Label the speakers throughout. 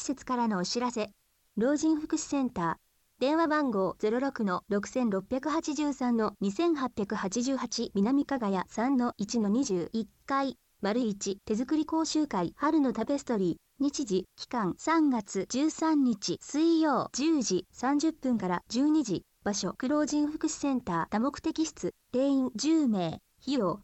Speaker 1: 設からのお知らせ。老人福祉センター。電話番号06-6683-2888南加賀谷 3-1-21 階。1手作り講習会春のタペストリー。日時、期間3月13日水曜10時30分から12時。場所、老人福祉センター多目的室。定員10名。費用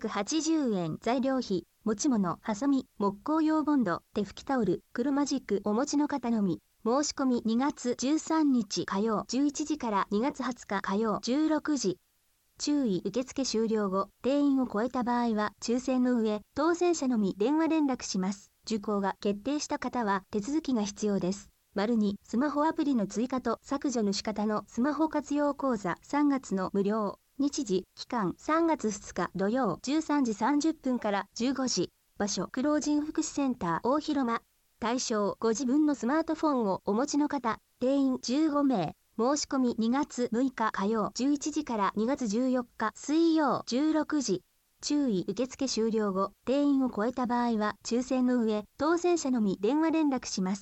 Speaker 1: 380円。材料費。持ち物、ハサミ、木工用ボンド、手拭きタオル、黒マジックお持ちの方のみ。申し込み2月13日火曜11時から2月20日火曜16時。注意受付終了後、定員を超えた場合は抽選の上、当選者のみ電話連絡します。受講が決定した方は手続きが必要です。2スマホアプリの追加と削除の仕方のスマホ活用講座3月の無料。日時、期間3月2日土曜13時30分から15時。場所、老人福祉センター大広間。対象、ご自分のスマートフォンをお持ちの方。定員15名。申し込み2月6日火曜11時から2月14日水曜16時。注意受付終了後、定員を超えた場合は抽選の上、当選者のみ電話連絡します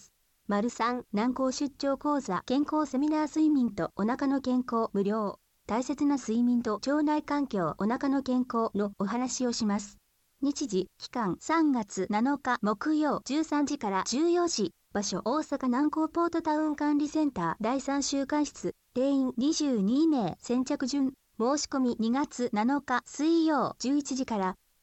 Speaker 1: 。3軟膏出張講座健康セミナー睡眠とお腹の健康無料。大切な睡眠と腸内環境お腹の健康のお話をします。日時、期間3月7日木曜13時から14時。場所、大阪南港ポートタウン管理センター第3週間室。定員22名。先着順。申し込み2月7日水曜11時から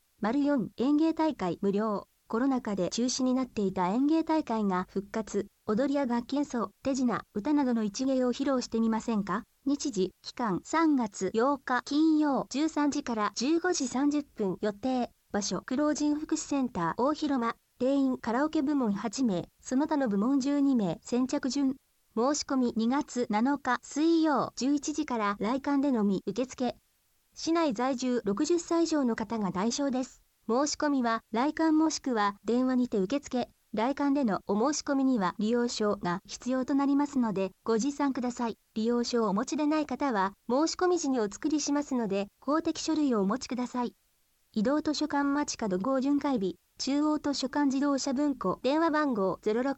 Speaker 1: 。4園芸大会無料。コロナ禍で中止になっていた園芸大会が復活。踊りや楽器演奏、手品、歌などの一芸を披露してみませんか？日時、期間3月8日金曜13時から15時30分予定。場所、老人福祉センター大広間。定員カラオケ部門8名、その他の部門12名。先着順。申し込み2月7日水曜11時から来館でのみ受付。市内在住60歳以上の方が対象です。申し込みは来館もしくは電話にて受付。来館でのお申し込みには利用証が必要となりますのでご持参ください。利用証をお持ちでない方は申し込み時にお作りしますので公的書類をお持ちください。移動図書館街角5巡回日。中央図書館自動車文庫。電話番号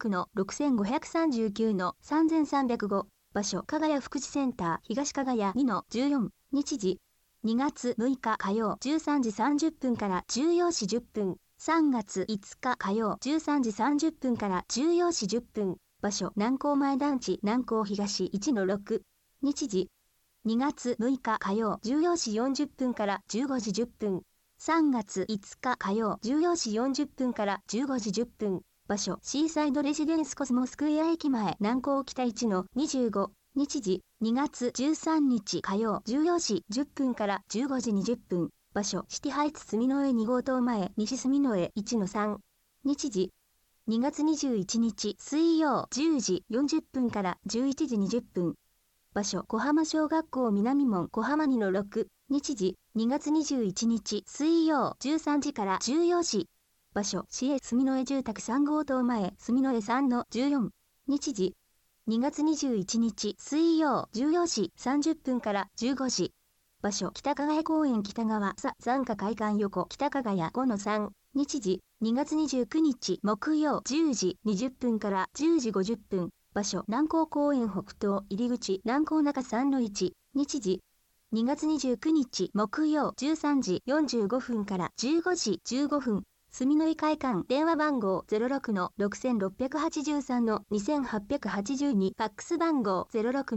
Speaker 1: 06-6539-3305。場所、加賀谷福祉センター東加賀谷 2-14。日時、2月6日火曜13時30分から14時10分。3月5日火曜13時30分から14時10分。場所、南港前団地南港東 1-6。日時、2月6日火曜14時40分から15時10分。3月5日火曜14時40分から15時10分。場所、シーサイドレジデンスコスモスクエア駅前南港北 1-25。日時、2月13日火曜14時10分から15時20分。場所、シティハイツ住之江2号棟前西住之江 1-3。日時、2月21日水曜10時40分から11時20分。場所、小浜小学校南門小浜 2-6。日時、2月21日水曜13時から14時。場所、市営住之江住宅3号棟前住之江 3-14。日時、2月21日水曜14時30分から15時。場所、北加賀谷公園北側残華会館横北加賀谷 5-3。日時、2月29日木曜10時20分から10時50分。場所、南港公園北東入口南港中 3-1。日時、2月29日木曜13時45分から15時15分。住之江会館。電話番号06-6683-2882。ファックス番号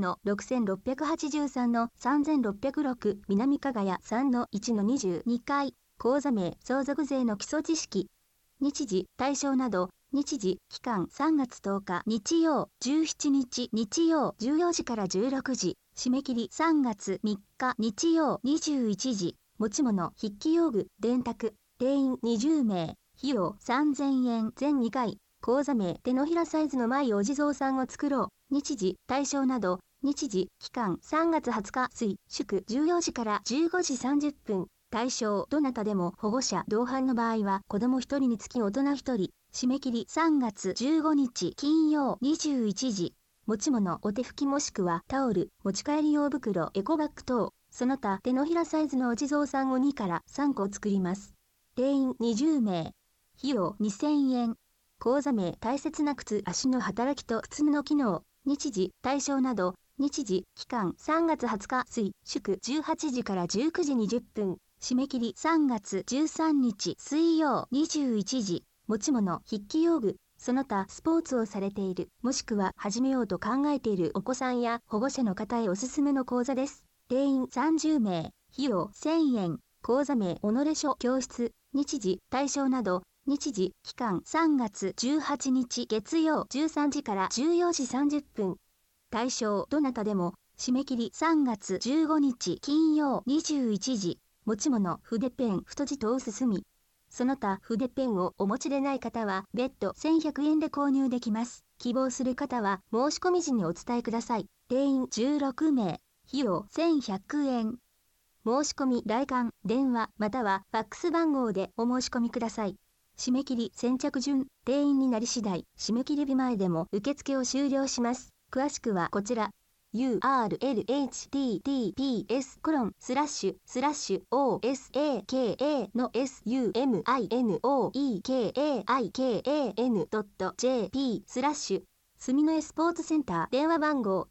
Speaker 1: 06-6683-3606。南加賀谷 3-1-22 階。口座名、相続税の基礎知識。日時、対象など。日時、期間3月10日日曜17日日曜14時から16時。締め切り3月3日日曜21時。持ち物、筆記用具、電卓。定員20名。費用3000円。全2回。口座名、手のひらサイズの舞お地蔵さんを作ろう。日時、対象など。日時、期間3月20日水、祝14時から15時30分。対象、どなたでも保護者、同伴の場合は子供1人につき大人1人。締め切り3月15日金曜21時。持ち物、お手拭きもしくはタオル、持ち帰り用袋、エコバッグ等。その他手のひらサイズのお地蔵さんを2から3個作ります。定員20名。費用2000円。 講座名大切な靴足の働きと靴の機能、日時、対象など、日時、期間3月20日水、祝18時から19時20分、締め切り3月13日水曜21時、持ち物、筆記用具、その他スポーツをされている、もしくは始めようと考えているお子さんや保護者の方へおすすめの講座です。定員30名、費用1000円、講座名己書教室、日時、対象など、日時、期間3月18日月曜13時から14時30分。対象どなたでも、締め切り3月15日金曜21時。持ち物、筆ペン、太字と薄墨。その他筆ペンをお持ちでない方は別途1100円で購入できます。希望する方は申し込み時にお伝えください。定員16名、費用1100円。申し込み来館、電話またはファックス番号でお申し込みください。締め切り先着順、定員になり次第、締め切り日前でも受付を終了します。詳しくはこちら。url/https://osaka の suminoekaikakan.jp/ すみのえスポーツセンター電話番号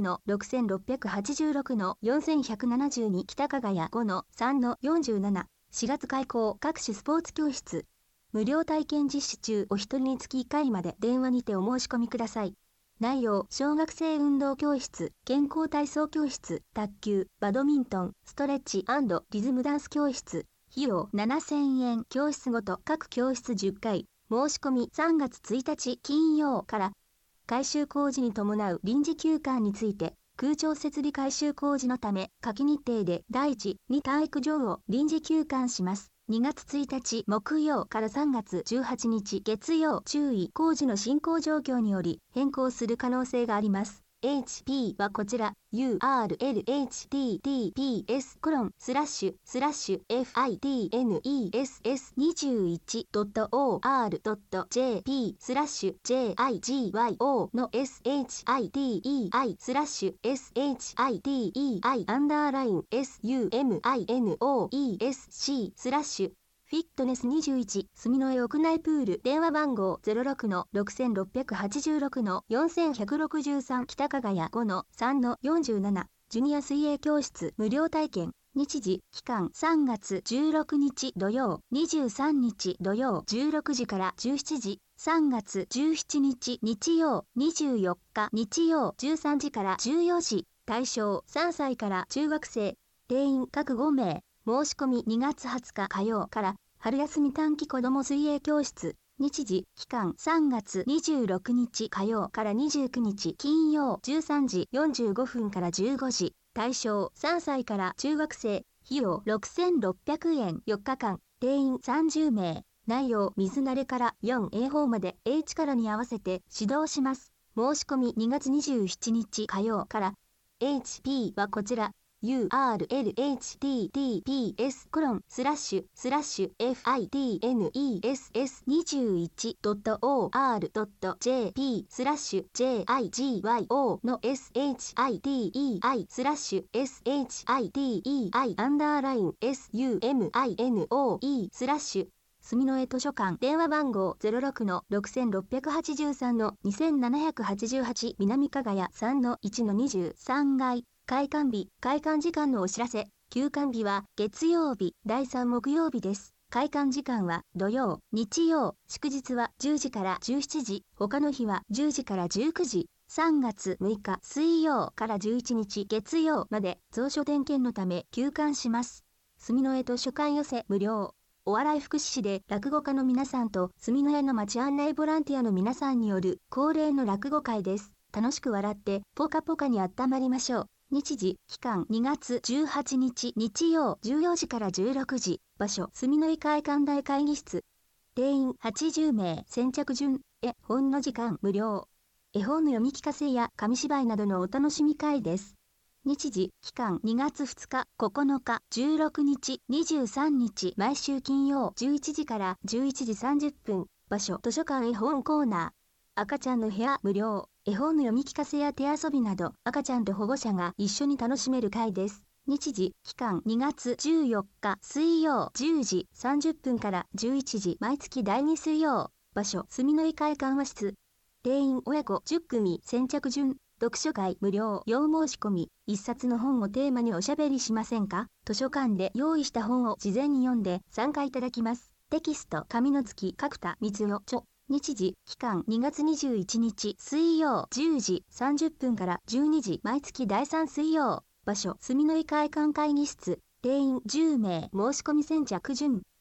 Speaker 1: 06-6686-4172 北加賀谷 5-3-47 4月開講各種スポーツ教室無料体験実施中お一人につき1回まで電話にてお申し込みください。内容小学生運動教室、健康体操教室、卓球、バドミントン、ストレッチ&リズムダンス教室、費用7000円教室ごと各教室10回、申し込み3月1日金曜から改修工事に伴う臨時休館について空調設備改修工事のため夏季日程で第1、2体育場を臨時休館します。2月1日木曜から3月18日月曜注意工事の進行状況により変更する可能性があります。HP はこちら url/fitness/fitness21.or.jp/jigyo の shitei/suminoesc/ フィットネス21すみのえ屋内プール電話番号 06-6686-4163 北加賀谷 5-3-47 ジュニア水泳教室無料体験日時期間3月16日土曜23日土曜16時から17時3月17日日曜24日日曜13時から14時対象3歳から中学生定員各5名申し込み2月20日火曜から春休み短期子ども水泳教室日時期間3月26日火曜から29日金曜13時45分から15時対象3歳から中学生費用6600円4日間定員30名内容水慣れから 4A 法まで H からに合わせて指導します申し込み2月27日火曜から HP はこちらurl/fitness/fitness21.or.jp/jigyo の shitei/shitei_suminoe/ すみのえ図書館電話番号 06-6683-2788 南加賀谷 3-1-23 階開館日、開館時間のお知らせ。休館日は月曜日、第3木曜日です。開館時間は土曜、日曜、祝日は10時から17時、他の日は10時から19時。3月6日水曜から11日月曜まで蔵書点検のため休館します。すみのえ図書館寄せ無料。お笑い福祉士で落語家の皆さんとすみのえの町案内ボランティアの皆さんによる恒例の落語会です。楽しく笑ってポカポカにあったまりましょう。日時、期間2月18日日曜14時から16時。場所、すみのえ会館大会議室。定員80名。先着順。絵本の時間無料。絵本の読み聞かせや紙芝居などのお楽しみ会です。日時、期間2月2日、9日、16日、23日。毎週金曜11時から11時30分。場所、図書館絵本コーナー。赤ちゃんの部屋無料。絵本の読み聞かせや手遊びなど赤ちゃんと保護者が一緒に楽しめる会です。日時、期間2月14日水曜10時30分から11時毎月第2水曜。 場所、住の井会館和室。定員親子10組先着順。読書会無料要申し込み。一冊の本をテーマにおしゃべりしませんか？図書館で用意した本を事前に読んで参加いただきます。テキスト、紙の月、角田光代著。日時、期間2月21日水曜10時30分から12時毎月第3水曜。場所、住の井会館会議室。定員10名申し込み先着順。